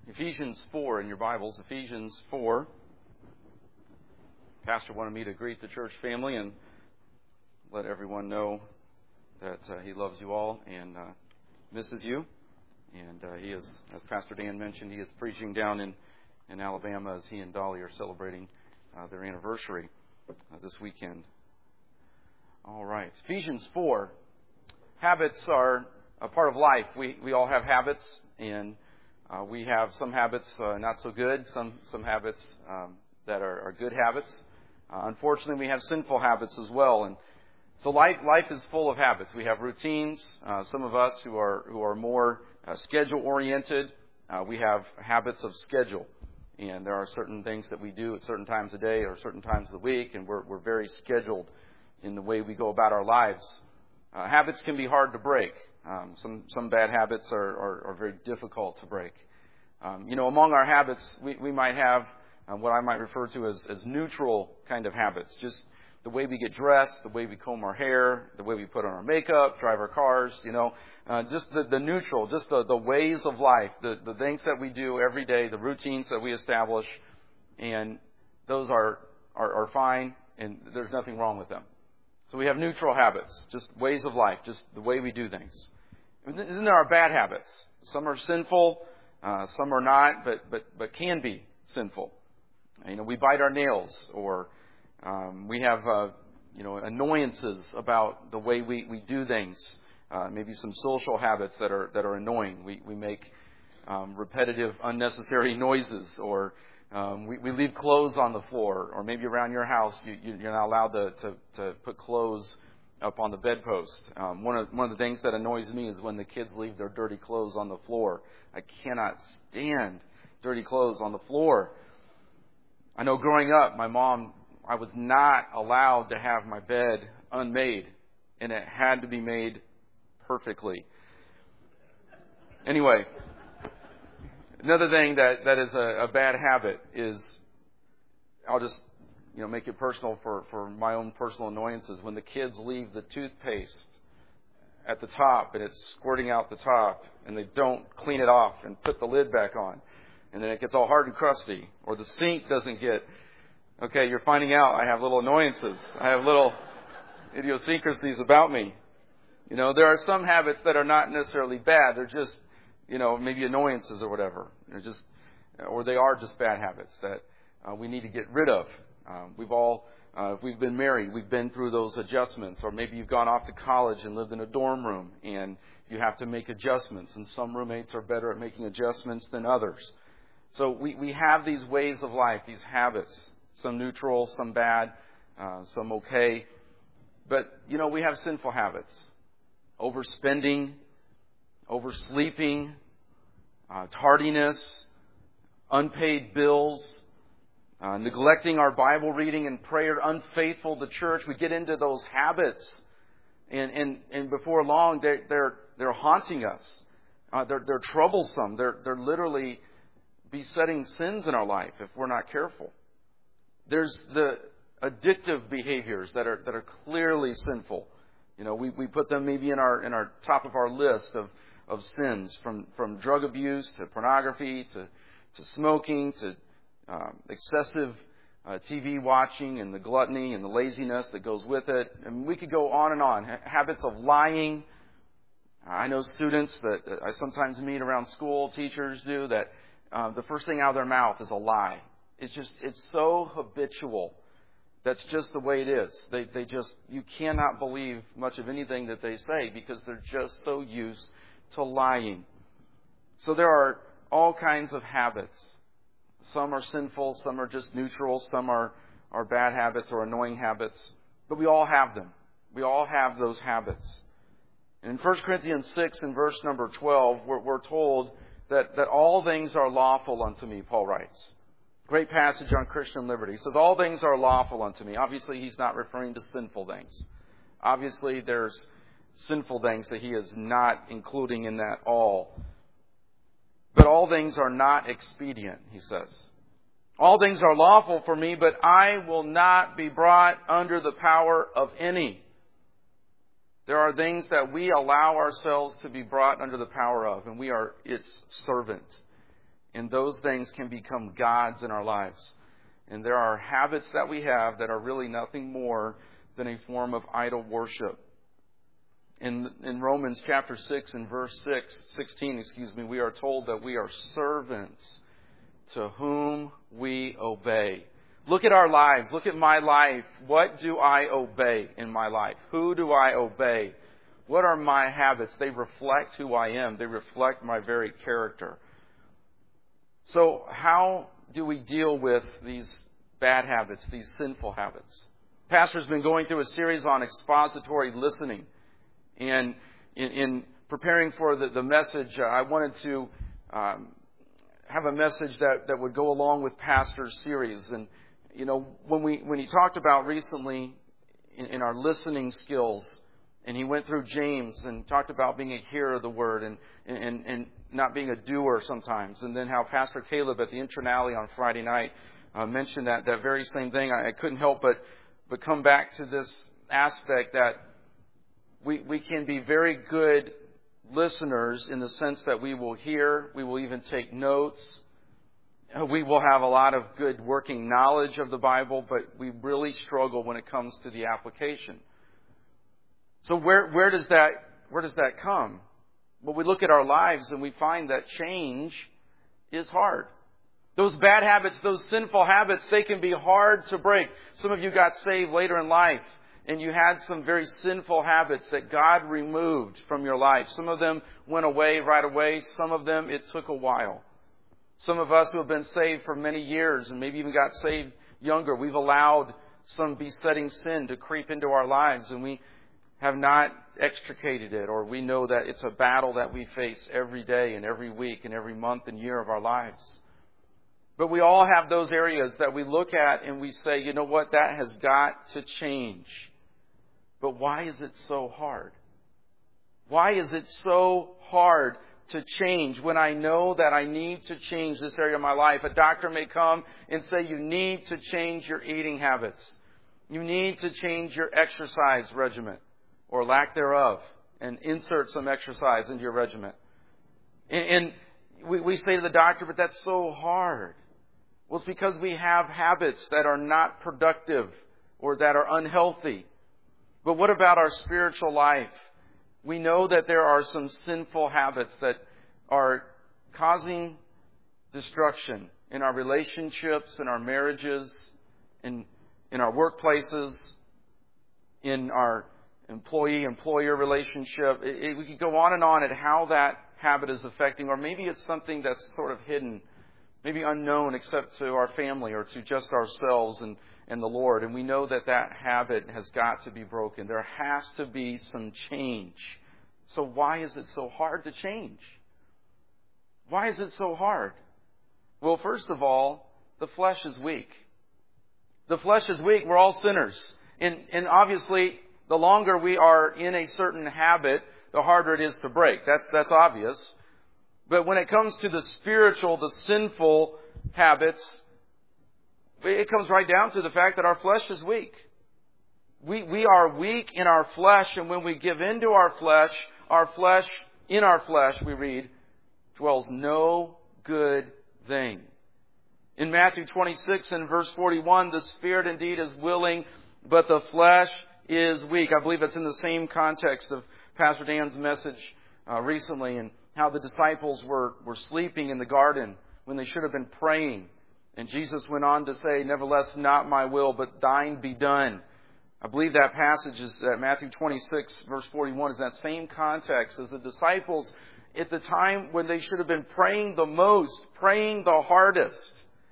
Ephesians 4 in your Bibles, Ephesians 4. Pastor wanted me to greet the church family and let everyone know that he loves you all and misses you. And he is, as Pastor Dan mentioned, he is preaching down in Alabama as he and Dolly are celebrating their anniversary this weekend. All right, Ephesians 4. Habits are a part of life. We all have habits, and we have some habits not so good, some habits that are good habits. Unfortunately, we have sinful habits as well. And so life is full of habits. We have routines. Some of us who are more schedule-oriented, we have habits of schedule. And there are certain things that we do at certain times of day or certain times of the week, and we're very scheduled in the way we go about our lives. Habits can be hard to break. Some bad habits are very difficult to break. Among our habits, we might have what I might refer to as neutral kind of habits. Just the way we get dressed, the way we comb our hair, the way we put on our makeup, drive our cars, just the neutral, just the ways of life, the things that we do every day, the routines that we establish, and those are fine, and there's nothing wrong with them. So we have neutral habits, just ways of life, just the way we do things. And then there are bad habits. Some are sinful, some are not, but can be sinful. We bite our nails, or we have annoyances about the way we do things. Maybe some social habits that are annoying. We make repetitive, unnecessary noises, or we leave clothes on the floor, or maybe around your house you're not allowed to put clothes up on the bedpost. One of the things that annoys me is when the kids leave their dirty clothes on the floor. I cannot stand dirty clothes on the floor. I know growing up, I was not allowed to have my bed unmade, and it had to be made perfectly. Anyway, another thing that is a bad habit is, I'll just make it personal for my own personal annoyances. When the kids leave the toothpaste at the top and it's squirting out the top, and they don't clean it off and put the lid back on, and then it gets all hard and crusty, or the sink doesn't get, okay, you're finding out I have little annoyances. I have little idiosyncrasies about me. There are some habits that are not necessarily bad. They're just, maybe annoyances or whatever. They are just bad habits that we need to get rid of. We've all, if we've been married, we've been through those adjustments. Or maybe you've gone off to college and lived in a dorm room, and you have to make adjustments. And some roommates are better at making adjustments than others. So we have these ways of life, these habits. Some neutral, some bad, some okay. But, we have sinful habits. Overspending, oversleeping, tardiness, unpaid bills, neglecting our Bible reading and prayer, unfaithful to church. We get into those habits, and before long they're haunting us. They're troublesome. They're literally besetting sins in our life if we're not careful. There's the addictive behaviors that are clearly sinful. We put them maybe in our top of our list of sins, from drug abuse to pornography to smoking to excessive TV watching and the gluttony and the laziness that goes with it. And we could go on and on. Habits of lying. I know students that I sometimes meet around school, teachers do, that the first thing out of their mouth is a lie. It's so habitual. That's just the way it is. You cannot believe much of anything that they say because they're just so used to lying. So there are all kinds of habits. Some are sinful, some are just neutral, some are bad habits or annoying habits. But we all have them. We all have those habits. And in 1 Corinthians 6 and verse number 12, we're told that all things are lawful unto me, Paul writes. Great passage on Christian liberty. He says, all things are lawful unto me. Obviously, he's not referring to sinful things. Obviously, there's sinful things that he is not including in that all. But all things are not expedient, he says. All things are lawful for me, but I will not be brought under the power of any. There are things that we allow ourselves to be brought under the power of, and we are its servants. And those things can become gods in our lives. And there are habits that we have that are really nothing more than a form of idol worship. In Romans chapter 6 and verse 16, we are told that we are servants to whom we obey. Look at our lives. Look at my life. What do I obey in my life? Who do I obey? What are my habits? They reflect who I am. They reflect my very character. So how do we deal with these bad habits, these sinful habits? Pastor's been going through a series on expository listening. And in preparing for the message, I wanted to have a message that would go along with Pastor's series. And, when he talked about recently in our listening skills, and he went through James and talked about being a hearer of the word and not being a doer sometimes. And then how Pastor Caleb at the internally on Friday night mentioned that very same thing. I couldn't help but come back to this aspect that we can be very good listeners in the sense that we will hear, we will even take notes, we will have a lot of good working knowledge of the Bible, but we really struggle when it comes to the application. So where does that come? Well, we look at our lives and we find that change is hard. Those bad habits, those sinful habits, they can be hard to break. Some of you got saved later in life, and you had some very sinful habits that God removed from your life. Some of them went away right away. Some of them, it took a while. Some of us who have been saved for many years and maybe even got saved younger, we've allowed some besetting sin to creep into our lives, and we have not extricated it, or we know that it's a battle that we face every day and every week and every month and year of our lives. But we all have those areas that we look at and we say, you know what, that has got to change. But why is it so hard? Why is it so hard to change when I know that I need to change this area of my life? A doctor may come and say, you need to change your eating habits. You need to change your exercise regimen or lack thereof, and insert some exercise into your regimen. And we say to the doctor, but that's so hard. Well, it's because we have habits that are not productive or that are unhealthy. But what about our spiritual life? We know that there are some sinful habits that are causing destruction in our relationships, in our marriages, in our workplaces, in our employee-employer relationship. We could go on at how that habit is affecting, or maybe it's something that's sort of hidden, maybe unknown except to our family or to just ourselves and the Lord. And we know that habit has got to be broken. There has to be some change. So why is it so hard to change? Why is it so hard? Well, first of all, the flesh is weak. The flesh is weak. We're all sinners. And obviously, the longer we are in a certain habit, the harder it is to break. That's obvious. But when it comes to the spiritual, the sinful habits, it comes right down to the fact that our flesh is weak. We are weak in our flesh, and when we give into our flesh, in our flesh, we read, dwells no good thing. In Matthew 26 and verse 41, the spirit indeed is willing, but the flesh is weak. I believe that's in the same context of Pastor Dan's message recently, and how the disciples were sleeping in the garden when they should have been praying. And Jesus went on to say, nevertheless, not my will, but thine be done. I believe that passage is Matthew 26, verse 41, is that same context as the disciples at the time when they should have been praying the most, praying the hardest.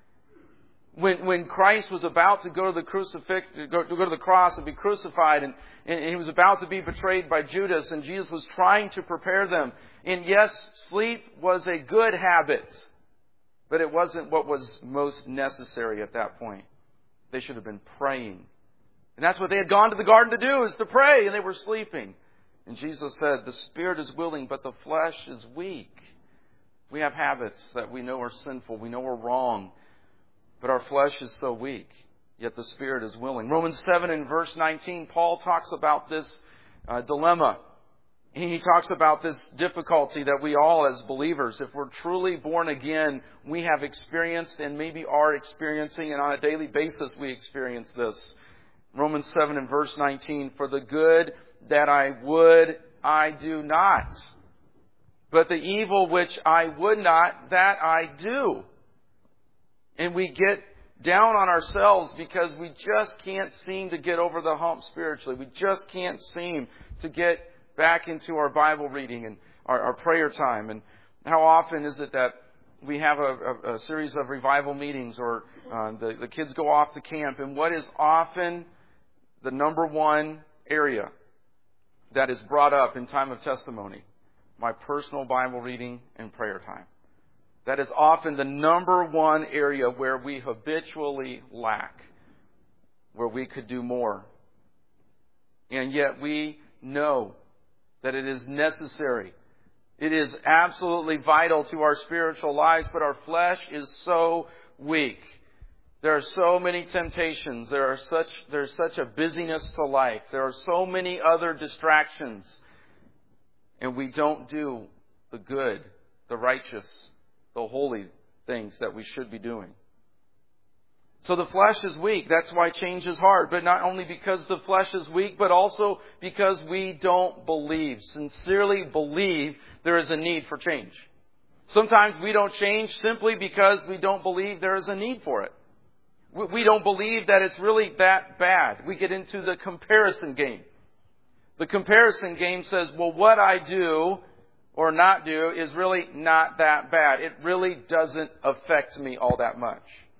When Christ was about to go to the cross and be crucified, and he was about to be betrayed by Judas, and Jesus was trying to prepare them. And yes, sleep was a good habit, but it wasn't what was most necessary at that point. They should have been praying. And that's what they had gone to the garden to do, is to pray, and they were sleeping. And Jesus said, the spirit is willing, but the flesh is weak. We have habits that we know are sinful, we know are wrong, but our flesh is so weak, yet the spirit is willing. Romans 7 and verse 19, Paul talks about this dilemma. He talks about this difficulty that we all as believers, if we're truly born again, we have experienced and maybe are experiencing, and on a daily basis we experience this. Romans 7 and verse 19, for the good that I would, I do not. But the evil which I would not, that I do. And we get down on ourselves because we just can't seem to get over the hump spiritually. We just can't seem to get back into our Bible reading and our prayer time. And how often is it that we have a series of revival meetings or the kids go off to camp, and what is often the number one area that is brought up in time of testimony? My personal Bible reading and prayer time. That is often the number one area where we habitually lack, where we could do more. And yet we know that it is necessary. It is absolutely vital to our spiritual lives, but our flesh is so weak. There are so many temptations. There's such a busyness to life. There are so many other distractions. And we don't do the good, the righteous, the holy things that we should be doing. So the flesh is weak. That's why change is hard. But not only because the flesh is weak, but also because we don't sincerely believe there is a need for change. Sometimes we don't change simply because we don't believe there is a need for it. We don't believe that it's really that bad. We get into the comparison game. The comparison game says, well, what I do or not do is really not that bad. It really doesn't affect me all that much.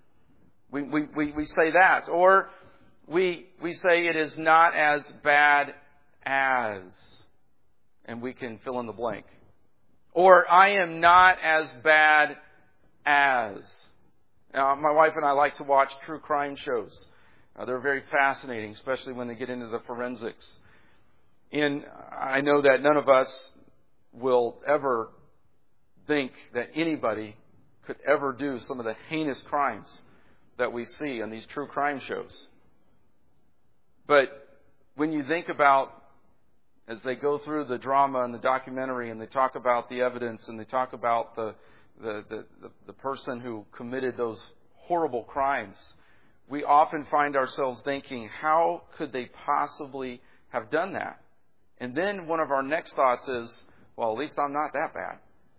We say that. Or we say it is not as bad as. And we can fill in the blank. Or I am not as bad as. Now, my wife and I like to watch true crime shows. They're very fascinating, especially when they get into the forensics. And I know that none of us will ever think that anybody could ever do some of the heinous crimes that we see on these true crime shows. But when you think about, as they go through the drama and the documentary, and they talk about the evidence, and they talk about the person who committed those horrible crimes, we often find ourselves thinking, how could they possibly have done that? And then one of our next thoughts is, well, at least I'm not that bad.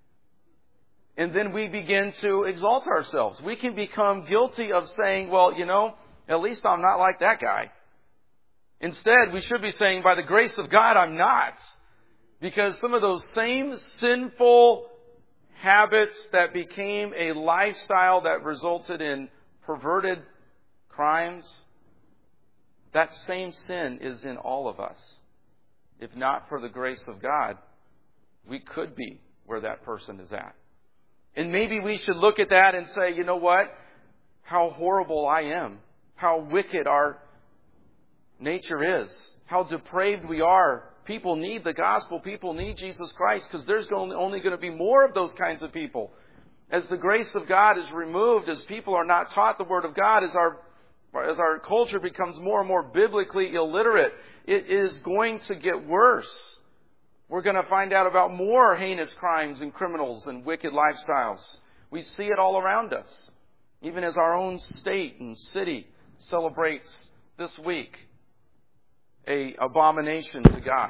And then we begin to exalt ourselves. We can become guilty of saying, well, at least I'm not like that guy. Instead, we should be saying, by the grace of God, I'm not. Because some of those same sinful habits that became a lifestyle that resulted in perverted crimes, that same sin is in all of us. If not for the grace of God, we could be where that person is at. And maybe we should look at that and say, you know what? How horrible I am. How wicked our nature is. How depraved we are. People need the gospel. People need Jesus Christ, because there's only going to be more of those kinds of people. As the grace of God is removed, as people are not taught the Word of God, as our culture becomes more and more biblically illiterate, it is going to get worse. We're going to find out about more heinous crimes and criminals and wicked lifestyles. We see it all around us. Even as our own state and city celebrates this week an abomination to God.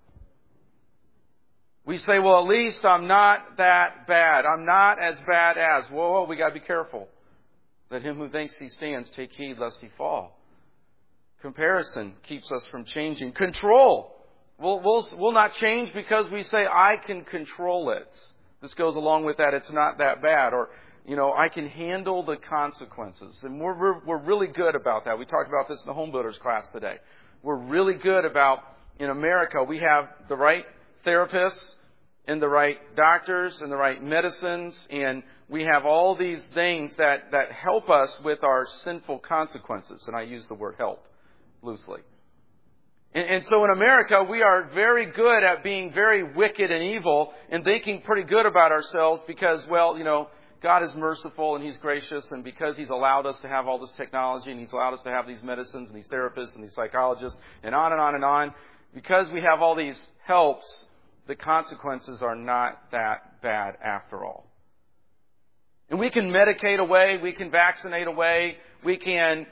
We say, well, at least I'm not that bad. I'm not as bad as. Whoa, we got to be careful. Let him who thinks he stands take heed lest he fall. Comparison keeps us from changing. Control. We'll not change because we say, I can control it. This goes along with that. It's not that bad. Or, I can handle the consequences. And we're really good about that. We talked about this in the home builders class today. We're really good about, in America, we have the right therapists and the right doctors and the right medicines. And we have all these things that help us with our sinful consequences. And I use the word help loosely. And so in America, we are very good at being very wicked and evil and thinking pretty good about ourselves because, God is merciful and He's gracious, and because He's allowed us to have all this technology and He's allowed us to have these medicines and these therapists and these psychologists and on and on and on, because we have all these helps, the consequences are not that bad after all. And we can medicate away, we can vaccinate away, we can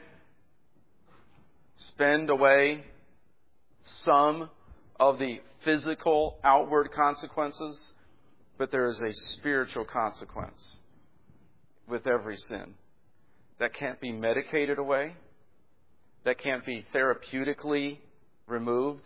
spend away some of the physical outward consequences, but there is a spiritual consequence with every sin that can't be medicated away, that can't be therapeutically removed.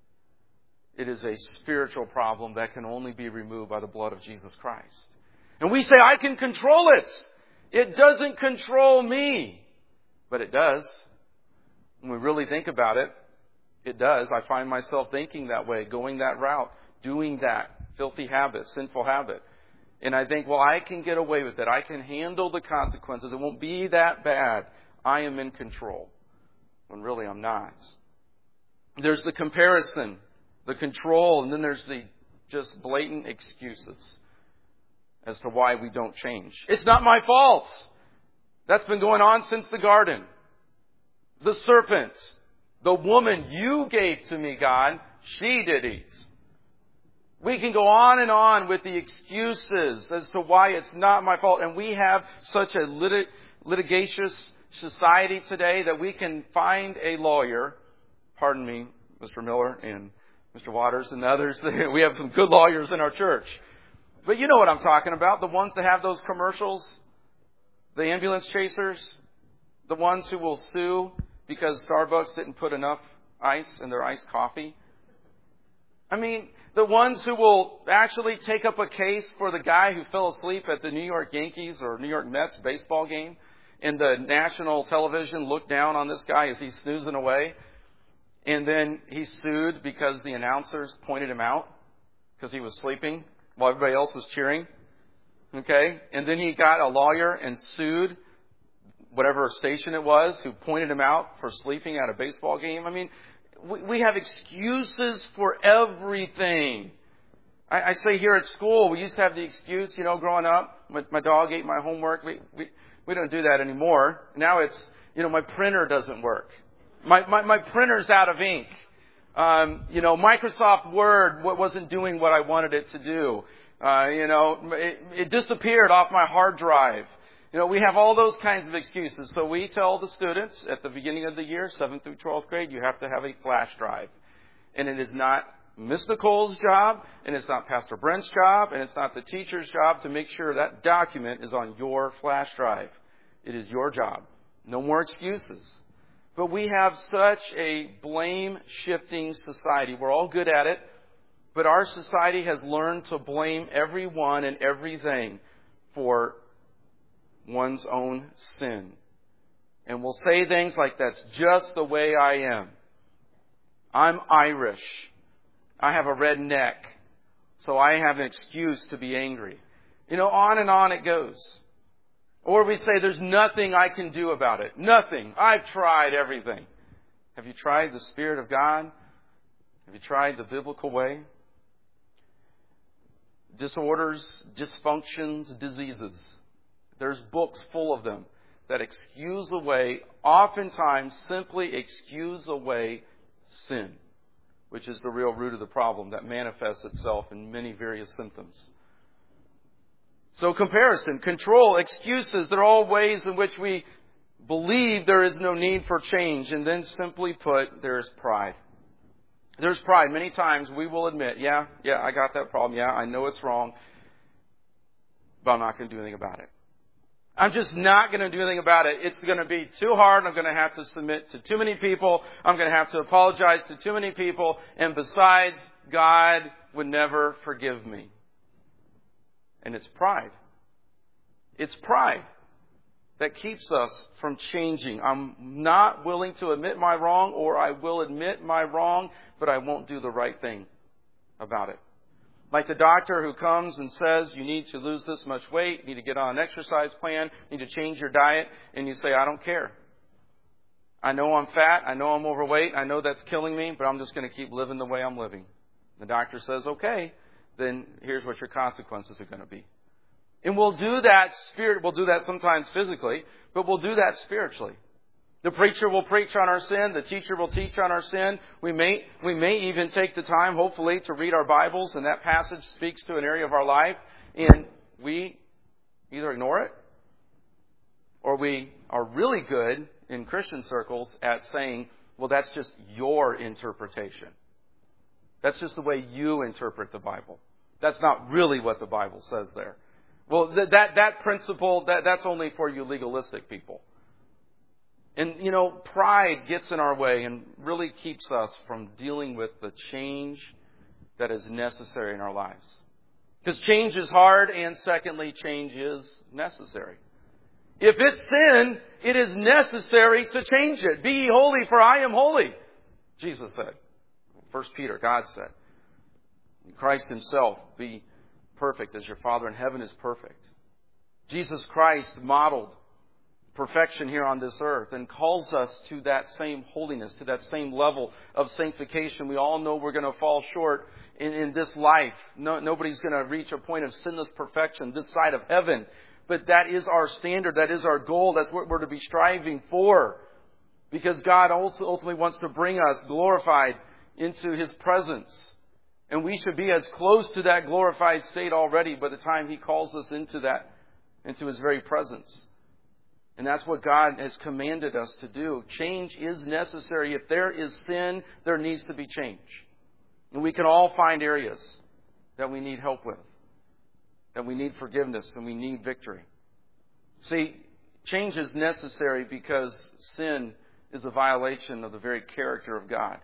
It is a spiritual problem that can only be removed by the blood of Jesus Christ. And we say, I can control it. It doesn't control me. But it does. When we really think about it, it does. I find myself thinking that way, going that route, doing that filthy habit, sinful habit. And I think, well, I can get away with it. I can handle the consequences. It won't be that bad. I am in control. When really I'm not. There's the comparison, the control, and then there's the just blatant excuses as to why we don't change. It's not my fault. That's been going on since the garden. The serpent, the woman you gave to me, God, she did eat. We can go on with the excuses as to why it's not my fault. And we have such a litigious society today that we can find a lawyer, pardon me, Mr. Miller and Mr. Waters and others. We have some good lawyers in our church. But you know what I'm talking about. The ones that have those commercials, the ambulance chasers, the ones who will sue because Starbucks didn't put enough ice in their iced coffee. I mean, the ones who will actually take up a case for the guy who fell asleep at the New York Yankees or New York Mets baseball game, and the national television looked down on this guy as he's snoozing away, and then he sued because the announcers pointed him out because he was sleeping while everybody else was cheering. Okay? And then he got a lawyer and sued whatever station it was who pointed him out for sleeping at a baseball game. I mean, we have excuses for everything. I say here at school, we used to have the excuse, growing up, my dog ate my homework. We don't do that anymore. Now it's, my printer doesn't work. My printer's out of ink. Microsoft Word wasn't doing what I wanted it to do. It disappeared off my hard drive. We have all those kinds of excuses. So we tell the students at the beginning of the year, 7th through 12th grade, you have to have a flash drive. And it is not Miss Nicole's job, and it's not Pastor Brent's job, and it's not the teacher's job to make sure that document is on your flash drive. It is your job. No more excuses. But we have such a blame-shifting society. We're all good at it, but our society has learned to blame everyone and everything for one's own sin. And we'll say things like, that's just the way I am. I'm Irish. I have a red neck, so I have an excuse to be angry. On and on it goes. Or we say, there's nothing I can do about it. Nothing. I've tried everything. Have you tried the Spirit of God? Have you tried the biblical way? Disorders, dysfunctions, diseases. There's books full of them that excuse away, oftentimes simply excuse away sin, which is the real root of the problem that manifests itself in many various symptoms. So comparison, control, excuses, they're all ways in which we believe there is no need for change. And then simply put, there's pride. There's pride. Many times we will admit, yeah, I got that problem. Yeah, I know it's wrong, but I'm not going to do anything about it. I'm just not going to do anything about it. It's going to be too hard. I'm going to have to submit to too many people. I'm going to have to apologize to too many people. And besides, God would never forgive me. And it's pride. It's pride that keeps us from changing. I'm not willing to admit my wrong, or I will admit my wrong, but I won't do the right thing about it. Like the doctor who comes and says, you need to lose this much weight, you need to get on an exercise plan, you need to change your diet, and you say, I don't care. I know I'm fat, I know I'm overweight, I know that's killing me, but I'm just going to keep living the way I'm living. The doctor says, okay, then here's what your consequences are going to be. And we'll do that sometimes physically, but we'll do that spiritually. The preacher will preach on our sin. The teacher will teach on our sin. We may even take the time, hopefully, to read our Bibles, and that passage speaks to an area of our life, and we either ignore it, or we are really good in Christian circles at saying, well, that's just your interpretation. That's just the way you interpret the Bible. That's not really what the Bible says there. Well, that principle, that's only for you legalistic people. And, pride gets in our way and really keeps us from dealing with the change that is necessary in our lives. Because change is hard, and secondly, change is necessary. If it's sin, it is necessary to change it. Be ye holy, for I am holy, Jesus said. 1 Peter, God said. Christ Himself, be perfect as your Father in heaven is perfect. Jesus Christ modeled perfection here on this earth and calls us to that same holiness, to that same level of sanctification. We all know we're going to fall short in this life. Nobody's going to reach a point of sinless perfection this side of heaven. But that is our standard. That is our goal. That's what we're to be striving for. Because God ultimately wants to bring us glorified into His presence. And we should be as close to that glorified state already by the time He calls us into His very presence. And that's what God has commanded us to do. Change is necessary. If there is sin, there needs to be change. And we can all find areas that we need help with, that we need forgiveness and we need victory. See, change is necessary because sin is a violation of the very character of God.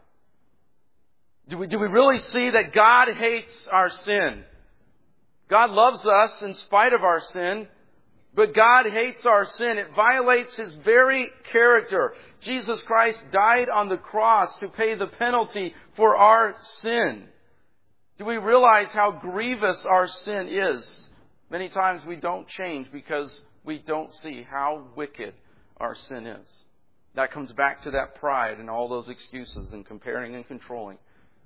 Do we really see that God hates our sin? God loves us in spite of our sin, but God hates our sin. It violates His very character. Jesus Christ died on the cross to pay the penalty for our sin. Do we realize how grievous our sin is? Many times we don't change because we don't see how wicked our sin is. That comes back to that pride and all those excuses and comparing and controlling.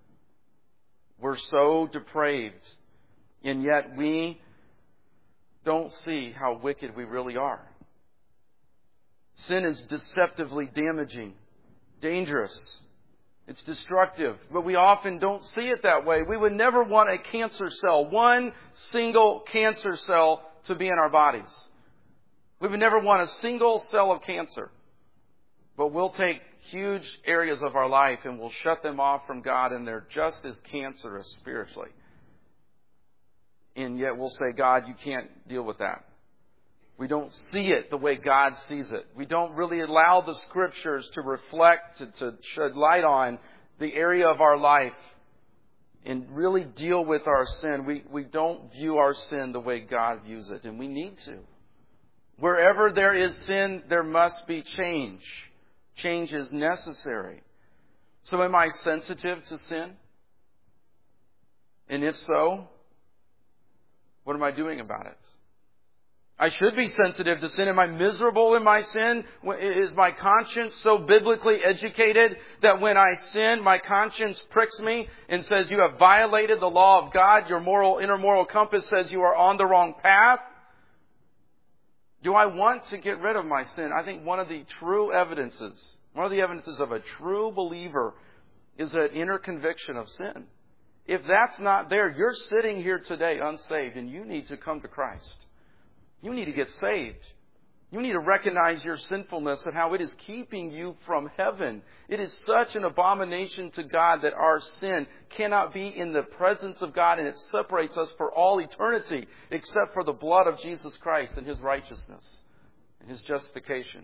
We're so depraved, and yet we don't see how wicked we really are. Sin is deceptively damaging, dangerous. It's destructive, but we often don't see it that way. We would never want a cancer cell, one single cancer cell, to be in our bodies. We would never want a single cell of cancer. But we'll take huge areas of our life and we'll shut them off from God, and they're just as cancerous spiritually. And yet we'll say, God, you can't deal with that. We don't see it the way God sees it. We don't really allow the Scriptures to reflect, to shed light on the area of our life and really deal with our sin. We don't view our sin the way God views it, and we need to. Wherever there is sin, there must be change. Change is necessary. So am I sensitive to sin? And if so, what am I doing about it? I should be sensitive to sin. Am I miserable in my sin? Is my conscience so biblically educated that when I sin, my conscience pricks me and says, you have violated the law of God. Your inner moral compass says you are on the wrong path. Do I want to get rid of my sin? I think one of the evidences of a true believer is an inner conviction of sin. If that's not there, you're sitting here today unsaved, and you need to come to Christ. You need to get saved. You need to recognize your sinfulness and how it is keeping you from heaven. It is such an abomination to God that our sin cannot be in the presence of God, and it separates us for all eternity except for the blood of Jesus Christ and His righteousness and His justification.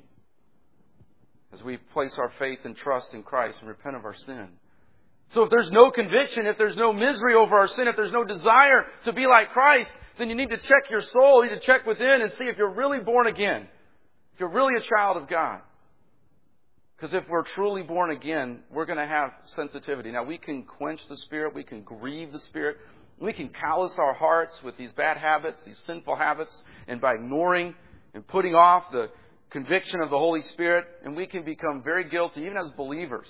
As we place our faith and trust in Christ and repent of our sin. So if there's no conviction, if there's no misery over our sin, if there's no desire to be like Christ, then you need to check your soul. You need to check within and see if you're really born again. If you're really a child of God. Because if we're truly born again, we're going to have sensitivity. Now, we can quench the Spirit. We can grieve the Spirit. We can callous our hearts with these bad habits, these sinful habits, and by ignoring and putting off the conviction of the Holy Spirit. And we can become very guilty, even as believers,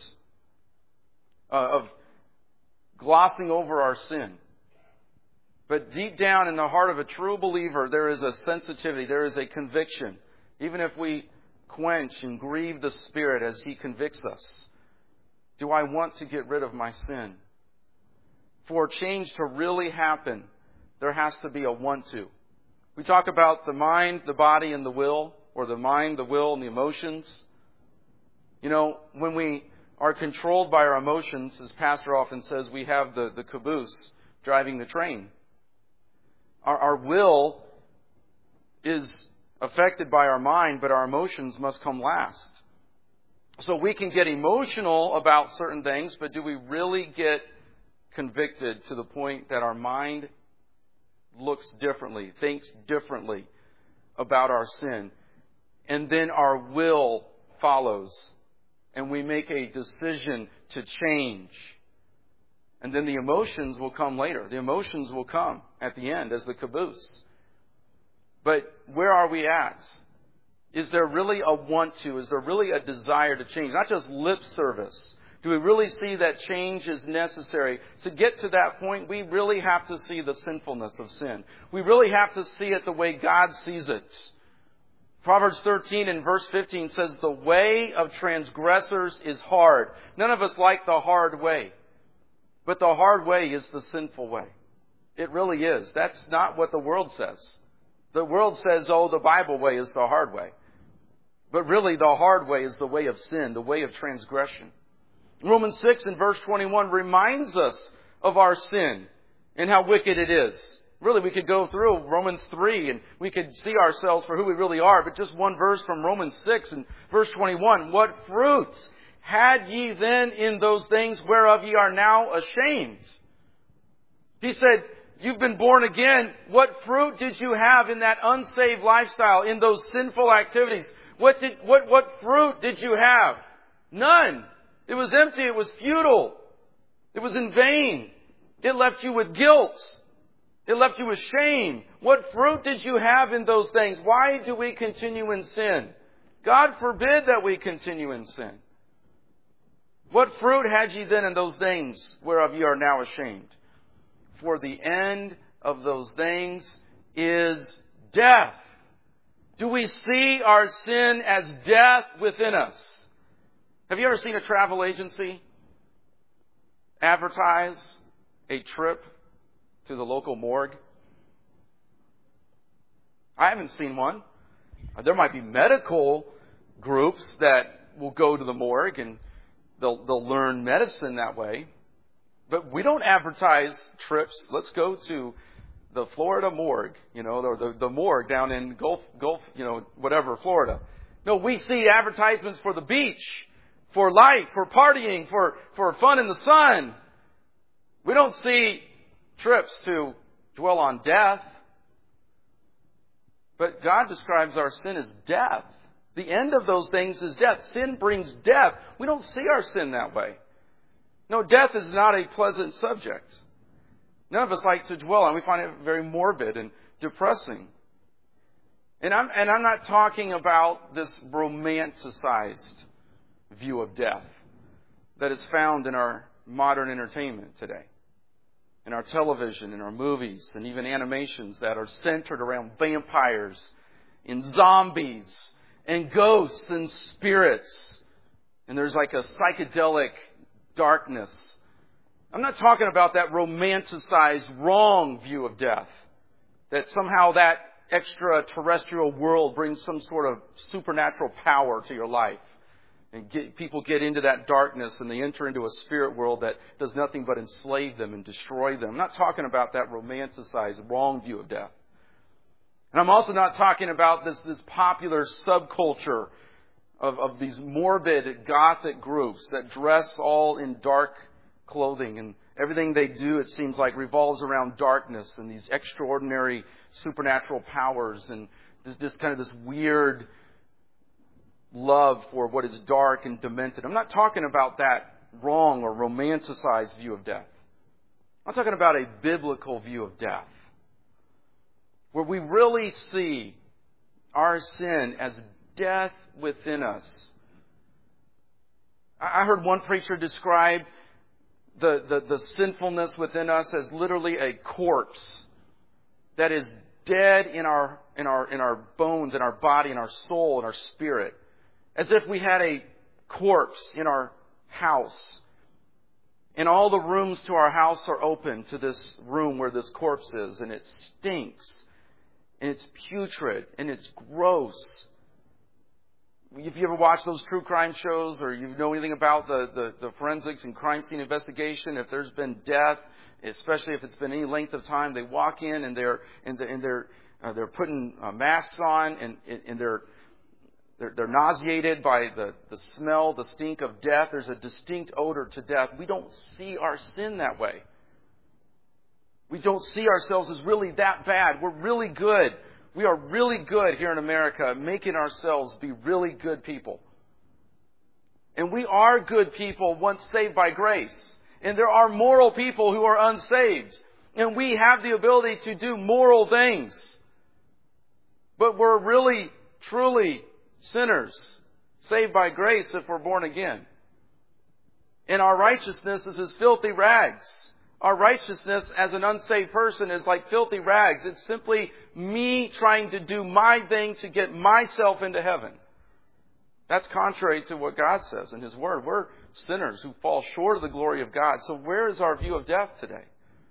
of glossing over our sin. But deep down in the heart of a true believer, there is a sensitivity, there is a conviction. Even if we quench and grieve the Spirit as He convicts us? Do I want to get rid of my sin? For change to really happen, there has to be a want to. We talk about the mind, the body, and the will, or the mind, the will, and the emotions. You know, when we are controlled by our emotions, as Pastor often says, we have the caboose driving the train. Our will is affected by our mind, but our emotions must come last. So we can get emotional about certain things, but do we really get convicted to the point that our mind looks differently, thinks differently about our sin? And then our will follows, and we make a decision to change. And then the emotions will come later. The emotions will come at the end as the caboose. But where are we at? Is there really a want to? Is there really a desire to change? Not just lip service. Do we really see that change is necessary? To get to that point, we really have to see the sinfulness of sin. We really have to see it the way God sees it. Proverbs 13 and verse 15 says, "The way of transgressors is hard." None of us like the hard way. But the hard way is the sinful way. It really is. That's not what the world says. The world says, oh, the Bible way is the hard way. But really, the hard way is the way of sin, the way of transgression. Romans 6 and verse 21 reminds us of our sin and how wicked it is. Really, we could go through Romans 3 and we could see ourselves for who we really are. But just one verse from Romans 6 and verse 21. "What fruits had ye then in those things whereof ye are now ashamed?" He said, you've been born again. What fruit did you have in that unsaved lifestyle, in those sinful activities? What fruit did you have? None. It was empty. It was futile. It was in vain. It left you with guilt. It left you with shame. What fruit did you have in those things? Why do we continue in sin? God forbid that we continue in sin. What fruit had ye then in those things whereof ye are now ashamed? For the end of those things is death. Do we see our sin as death within us? Have you ever seen a travel agency advertise a trip to the local morgue? I haven't seen one. There might be medical groups that will go to the morgue and they'll learn medicine that way. But we don't advertise trips. Let's go to the Florida morgue, or the morgue down in Gulf, whatever, Florida. No, we see advertisements for the beach, for life, for partying, for fun in the sun. We don't see trips to dwell on death. But God describes our sin as death. The end of those things is death. Sin brings death. We don't see our sin that way. No, death is not a pleasant subject. None of us like to dwell on. We find it very morbid and depressing. And I'm not talking about this romanticized view of death that is found in our modern entertainment today. In our television, in our movies, and even animations that are centered around vampires and zombies and ghosts and spirits. And there's like a psychedelic darkness. I'm not talking about that romanticized, wrong view of death. That somehow that extraterrestrial world brings some sort of supernatural power to your life. And people get into that darkness and they enter into a spirit world that does nothing but enslave them and destroy them. I'm not talking about that romanticized, wrong view of death. And I'm also not talking about this popular subculture of these morbid Gothic groups that dress all in dark clothing, and everything they do, it seems like, revolves around darkness and these extraordinary supernatural powers, and just kind of this weird love for what is dark and demented. I'm not talking about that wrong or romanticized view of death. I'm talking about a biblical view of death, where we really see our sin as death within us. I heard one preacher describe the sinfulness within us as literally a corpse that is dead in our bones, in our body, in our soul, in our spirit. As if we had a corpse in our house. And all the rooms to our house are open to this room where this corpse is. And it stinks. And it's putrid. And it's gross. If you ever watch those true crime shows or you know anything about the forensics and crime scene investigation, if there's been death, especially if it's been any length of time, they walk in and they're putting masks on and they're nauseated by the smell, the stink of death. There's a distinct odor to death. We don't see our sin that way. We don't see ourselves as really that bad. We're really good. We are really good here in America at making ourselves be really good people. And we are good people once saved by grace. And there are moral people who are unsaved. And we have the ability to do moral things. But we're really, truly sinners, saved by grace if we're born again. And our righteousness is as filthy rags. Our righteousness as an unsaved person is like filthy rags. It's simply me trying to do my thing to get myself into heaven. That's contrary to what God says in His Word. We're sinners who fall short of the glory of God. So where is our view of death today?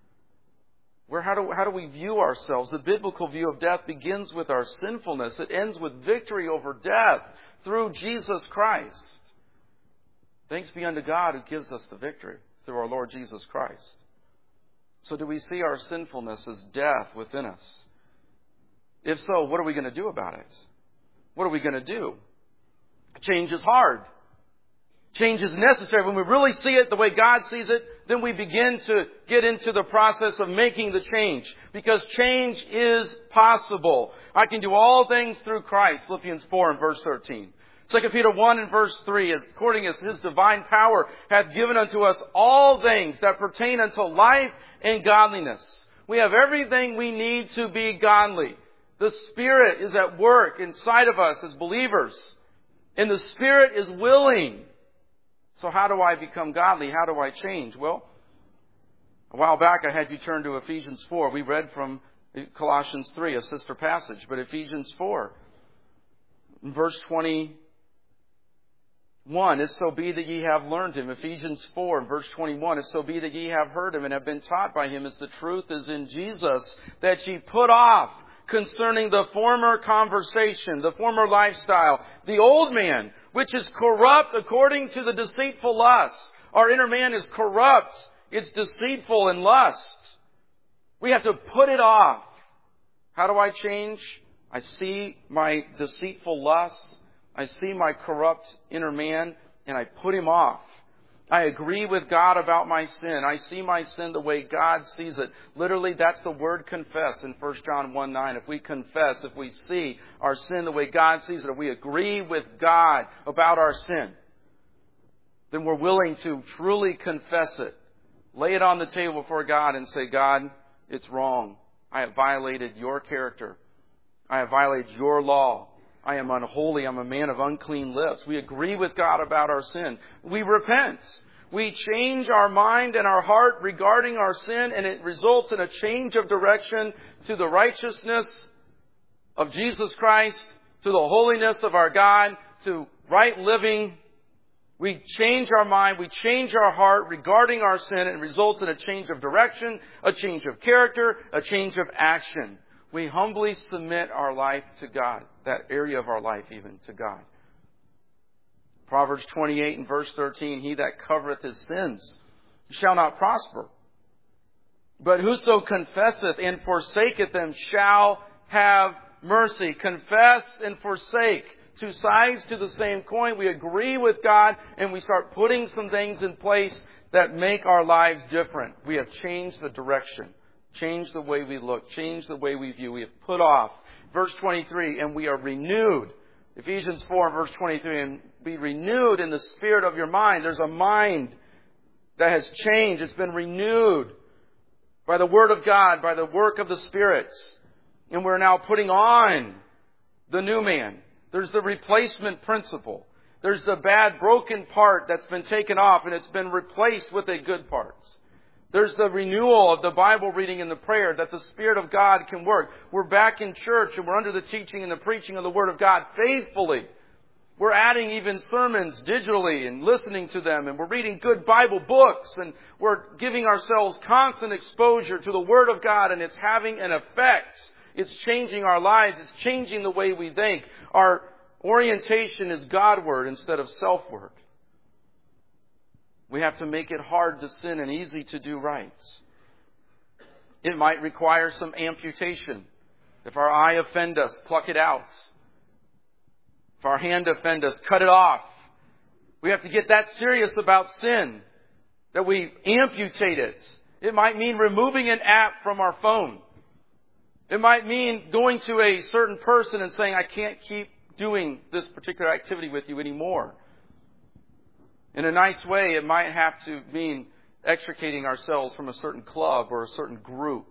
How do we view ourselves? The biblical view of death begins with our sinfulness. It ends with victory over death through Jesus Christ. Thanks be unto God who gives us the victory through our Lord Jesus Christ. So do we see our sinfulness as death within us? If so, what are we going to do about it? What are we going to do? Change is hard. Change is necessary. When we really see it the way God sees it, then we begin to get into the process of making the change. Because change is possible. I can do all things through Christ, Philippians 4 and verse 13. 2 Peter 1 and verse 3, as according as His divine power hath given unto us all things that pertain unto life and godliness. We have everything we need to be godly. The Spirit is at work inside of us as believers. And the Spirit is willing. So how do I become godly? How do I change? Well, a while back I had you turn to Ephesians 4. We read from Colossians 3, a sister passage. But Ephesians 4, in verse 21, if so be that ye have learned Him. Ephesians 4, in verse 21, if so be that ye have heard Him and have been taught by Him, as the truth is in Jesus, that ye put off concerning the former conversation, the former lifestyle, the old man, which is corrupt according to the deceitful lusts. Our inner man is corrupt. It's deceitful in lust. We have to put it off. How do I change? I see my deceitful lusts. I see my corrupt inner man, and I put him off. I agree with God about my sin. I see my sin the way God sees it. Literally, that's the word confess in 1 John 1:9. If we confess, if we see our sin the way God sees it, if we agree with God about our sin, then we're willing to truly confess it. Lay it on the table before God and say, God, it's wrong. I have violated your character. I have violated your law. I am unholy. I'm a man of unclean lips. We agree with God about our sin. We repent. We change our mind and our heart regarding our sin, and it results in a change of direction to the righteousness of Jesus Christ, to the holiness of our God, to right living. We change our mind, we change our heart regarding our sin, and it results in a change of direction, a change of character, a change of action. We humbly submit our life to God, that area of our life even to God. Proverbs 28 and verse 13, he that covereth his sins shall not prosper. But whoso confesseth and forsaketh them shall have mercy. Confess and forsake. Two sides to the same coin. We agree with God and we start putting some things in place that make our lives different. We have changed the direction. Changed the way we look. Changed the way we view. We have put off. Verse 23, and we are renewed. Ephesians 4 verse 23, and be renewed in the spirit of your mind. There's a mind that has changed. It's been renewed by the Word of God, by the work of the spirits. And we're now putting on the new man. There's the replacement principle. There's the bad, broken part that's been taken off and it's been replaced with a good part. There's the renewal of the Bible reading and the prayer that the Spirit of God can work. We're back in church and we're under the teaching and the preaching of the Word of God faithfully. We're adding even sermons digitally and listening to them, and we're reading good Bible books, and we're giving ourselves constant exposure to the Word of God, and it's having an effect. It's changing our lives. It's changing the way we think. Our orientation is Godward instead of selfward. We have to make it hard to sin and easy to do right. It might require some amputation. If our eye offend us, pluck it out. If our hand offend us, cut it off. We have to get that serious about sin, that we amputate it. It might mean removing an app from our phone. It might mean going to a certain person and saying, I can't keep doing this particular activity with you anymore. In a nice way, it might have to mean extricating ourselves from a certain club or a certain group.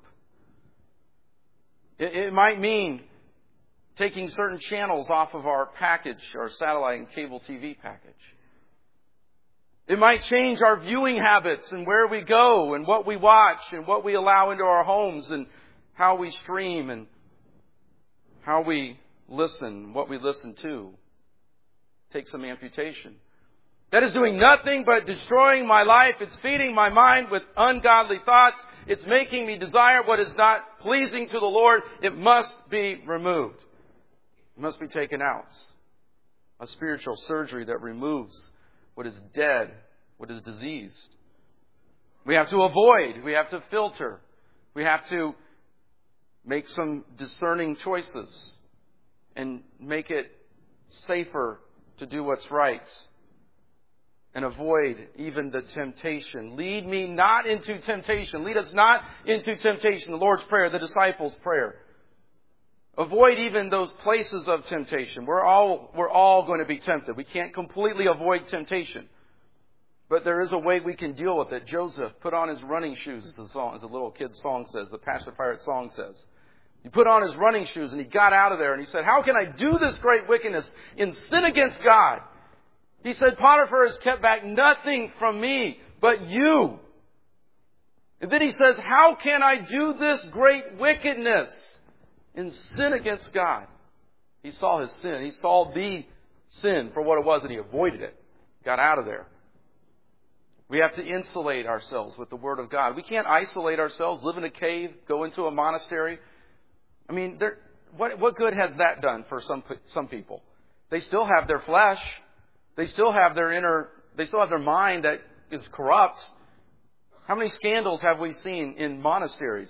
It might mean taking certain channels off of our package, our satellite and cable TV package. It might change our viewing habits and where we go and what we watch and what we allow into our homes and how we stream and how we listen, what we listen to. Take some amputation. That is doing nothing but destroying my life. It's feeding my mind with ungodly thoughts. It's making me desire what is not pleasing to the Lord. It must be removed. It must be taken out. A spiritual surgery that removes what is dead, what is diseased. We have to avoid. We have to filter. We have to make some discerning choices and make it safer to do what's right. And avoid even the temptation. Lead me not into temptation. Lead us not into temptation. The Lord's Prayer, the disciples' prayer. Avoid even those places of temptation. We're all going to be tempted. We can't completely avoid temptation. But there is a way we can deal with it. Joseph put on his running shoes, as the little kid's song says, the Pastor Pirate song says. He put on his running shoes and he got out of there and he said, how can I do this great wickedness and sin against God? He said, Potiphar has kept back nothing from me but you. And then he says, how can I do this great wickedness and sin against God? He saw his sin. He saw the sin for what it was and he avoided it. Got out of there. We have to insulate ourselves with the Word of God. We can't isolate ourselves, live in a cave, go into a monastery. I mean, what good has that done for some people? They still have their flesh. They still have their mind that is corrupt. How many scandals have we seen in monasteries?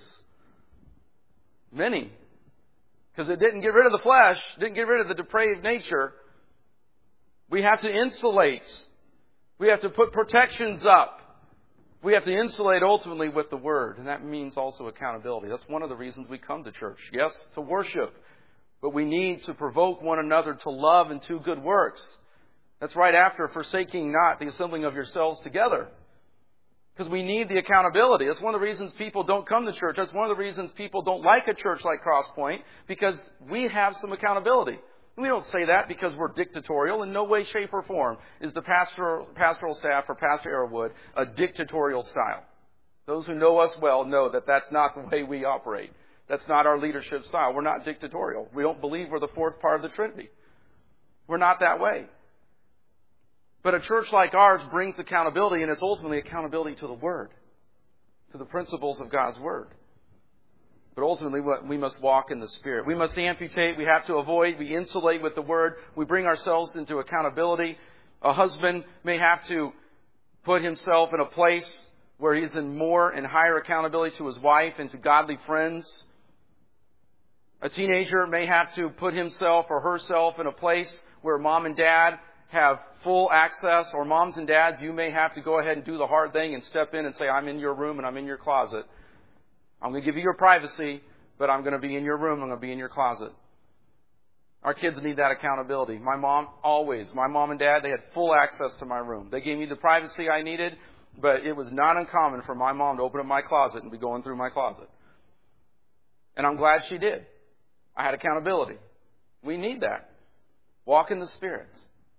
Many. Because it didn't get rid of the flesh, didn't get rid of the depraved nature. We have to insulate. We have to put protections up. We have to insulate ultimately with the Word. And that means also accountability. That's one of the reasons we come to church. Yes, to worship. But we need to provoke one another to love and to good works. That's right after forsaking not the assembling of yourselves together. Because we need the accountability. That's one of the reasons people don't come to church. That's one of the reasons people don't like a church like Crosspoint. Because we have some accountability. We don't say that because we're dictatorial. In no way, shape, or form is the pastoral staff or Pastor Arrowwood a dictatorial style. Those who know us well know that that's not the way we operate. That's not our leadership style. We're not dictatorial. We don't believe we're the fourth part of the Trinity. We're not that way. But a church like ours brings accountability, and it's ultimately accountability to the Word, to the principles of God's Word. But ultimately, we must walk in the Spirit. We must amputate. We have to avoid. We insulate with the Word. We bring ourselves into accountability. A husband may have to put himself in a place where he's in more and higher accountability to his wife and to godly friends. A teenager may have to put himself or herself in a place where mom and dad have full access, or moms and dads, you may have to go ahead and do the hard thing and step in and say, I'm in your room and I'm in your closet. I'm going to give you your privacy, but I'm going to be in your room, I'm going to be in your closet. Our kids need that accountability. My mom and dad, they had full access to my room. They gave me the privacy I needed, but it was not uncommon for my mom to open up my closet and be going through my closet. And I'm glad she did. I had accountability. We need that. Walk in the Spirit.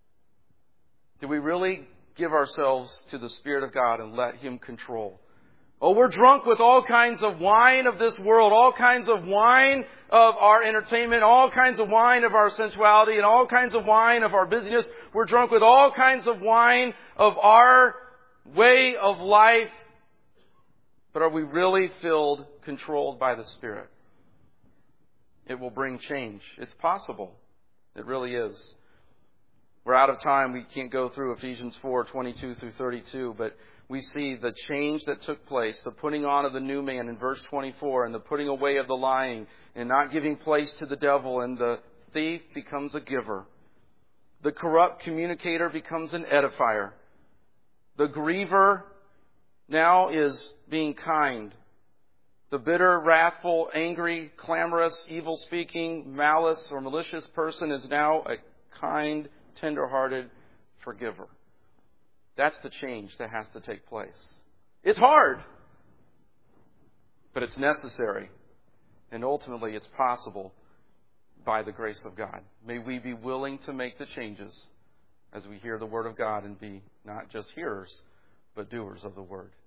Do we really give ourselves to the Spirit of God and let Him control? Oh, we're drunk with all kinds of wine of this world, all kinds of wine of our entertainment, all kinds of wine of our sensuality, and all kinds of wine of our busyness. We're drunk with all kinds of wine of our way of life. But are we really filled, controlled by the Spirit? It will bring change. It's possible. It really is. We're out of time. We can't go through Ephesians 4:22 through 32, but we see the change that took place, the putting on of the new man in verse 24, and the putting away of the lying, and not giving place to the devil, and the thief becomes a giver. The corrupt communicator becomes an edifier. The griever now is being kind. The bitter, wrathful, angry, clamorous, evil-speaking, malice, or malicious person is now a kind, tender-hearted forgiver. That's the change that has to take place. It's hard, but it's necessary. And ultimately, it's possible by the grace of God. May we be willing to make the changes as we hear the Word of God and be not just hearers, but doers of the Word.